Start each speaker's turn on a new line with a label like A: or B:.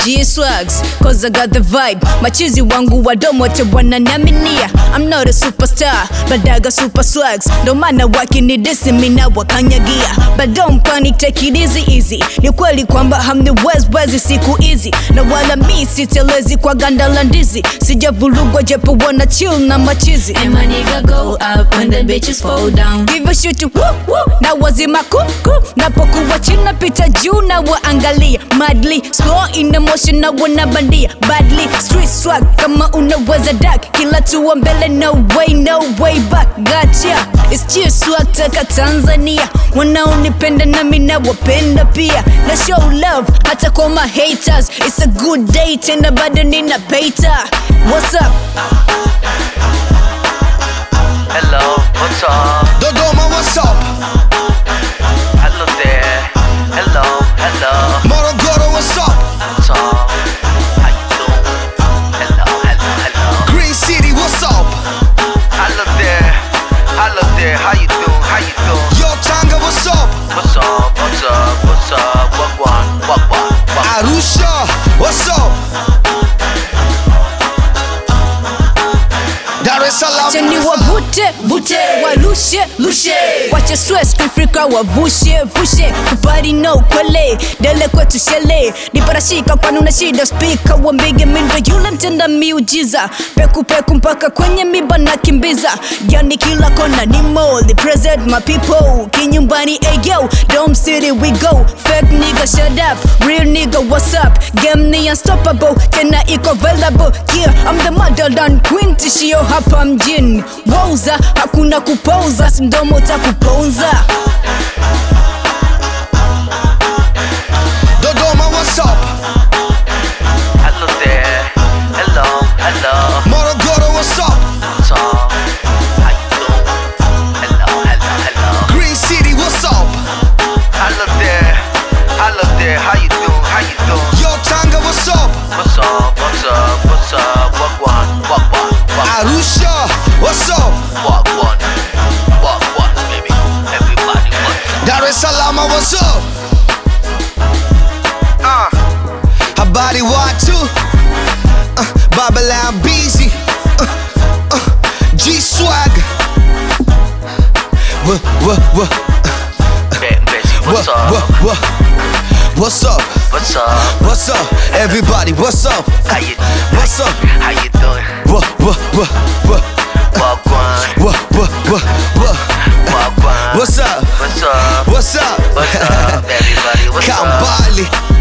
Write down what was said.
A: G-Swags, cause I got the vibe. Machizi wangu wadomo te wananiaminia. I'm not a superstar, but I got super swags. No maana wakinidisi mina wakanyagia. But don't panic, take it easy. Ni kweli kwamba hamniwezi siku hizi. Na wala mi sitelezi kwa ganda la ndizi. Sijavurugwa japo wana chill na machizi.
B: And my nigga go up when the bitches fall down.
A: Give a shit to woo. Na wazima kuku. Napokuwa china pita juu na waangalia. Madly, slow in emotion na wanabandia. Badly, street swag kama unaweza dark. Kila tuwa mbele no way back. Gotcha, it's G-Swag taka Tanzania. Wanaonipenda na mina wapenda pia. Na show love hata kwa ma haters. It's a good day tena bado nina paita. What's up?
C: Hello, what's up?
D: Dodoma, what's up?
C: Hello there. Hello.
D: Morogoro, what's up?
C: What's up? How you doing? Hello.
D: Green City, what's up?
C: Hello there. How you doing?
D: Yo, Tanga, what's up?
C: What's up? Wagwan.
D: Arusha, what's up? Dar es Salaam.
A: Cheni wavute, warushe. Wacha stress kufrika wavushe. Kupari no kwele, dele kwetu shele. Niparashika kwani una shida speaker. Wambige mindo yule mtenda miujiza. Peku mpaka kwenye miba na kimbiza. Yani kila kona ni mall. Present my people, kinyumbani ayo. Dome City we go. Fake nigga shut up, real nigga what's up? Game ni unstoppable, tena iko available. Yeah, I'm the model and queen tishio hapa mjini. Wauza, hakuna kupoza, sindomo takuponza.
D: Dodoma, what's up?
C: Hello there. Hello.
D: Morogoro, what's up?
C: What's up? How you doing? Hello.
D: Green City, what's up?
C: Hello there. How you doing?
D: Yo, Tanga, what's up?
C: What's up? Wagwan.
D: Arusha, what's up?
C: Wagwan, baby. Everybody wants.
D: Dar es Salaam, what's up? Habari watu, Babylon busy, G-Swag.
C: What's up?
D: What's up? What's up? Everybody, what's up?
C: How you
D: doing?
C: Wagwan.
D: What's up?
C: What's up?
D: What's up?
C: Everybody, what's up?
D: Kambali.